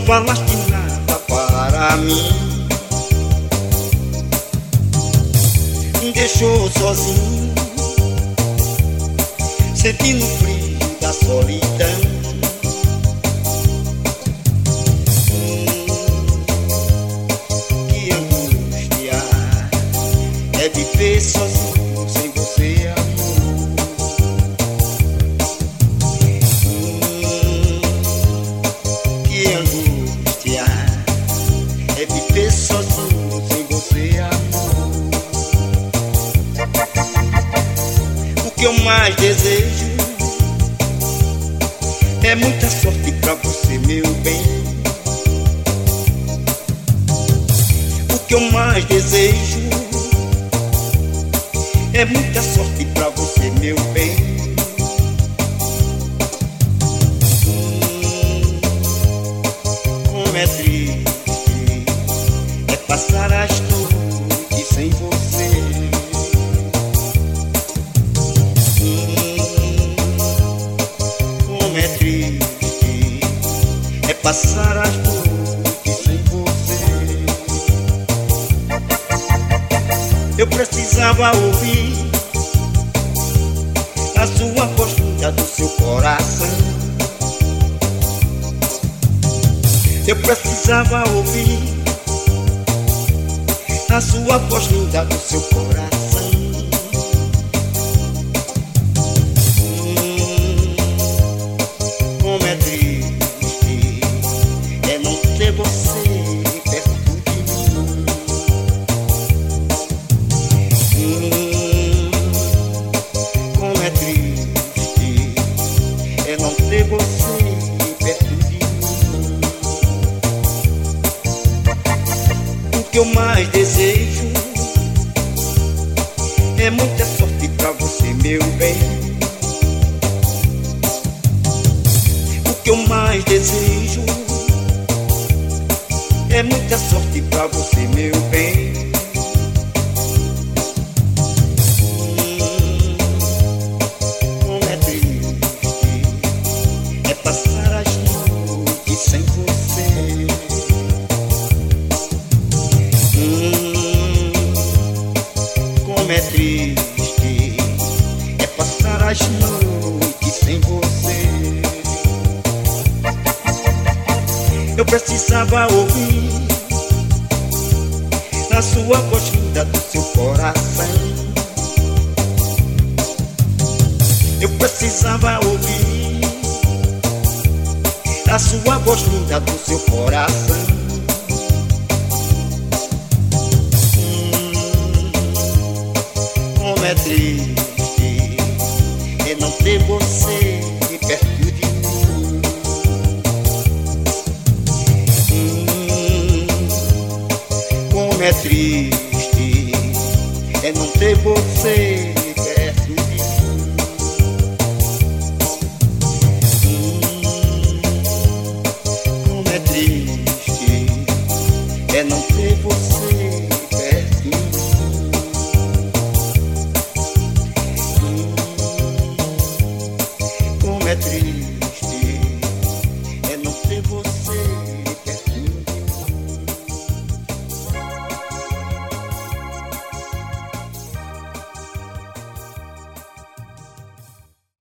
falaste nada para mim, me deixou sozinho, sentindo o frio da solidão. Que angústia é viver sozinho sem você, amor. Que angústia é viver sozinho sem você, amor. O que eu mais desejo é muita sorte pra você, meu bem. O que eu mais desejo é muita sorte pra você, meu bem. Como é triste é passar as noites sem você. Como é triste é passar as noites sem você. Eu precisava ouvir a sua voz linda do seu coração. Eu precisava ouvir a sua voz linda do seu coração. Como é triste é não ter você perto de mim. Como é triste é não ter você perto de mim. O que eu mais desejo é muita sorte pra você, meu bem. O que eu mais desejo é muita sorte pra você, meu bem. Como é triste é passar as noites sem você. Como é triste é passar as noites sem você. Eu precisava ouvir a sua voz linda do seu coração. Eu precisava ouvir a sua voz linda do seu coração. Como é triste é não ter você perto de mim. Como é triste é não ter você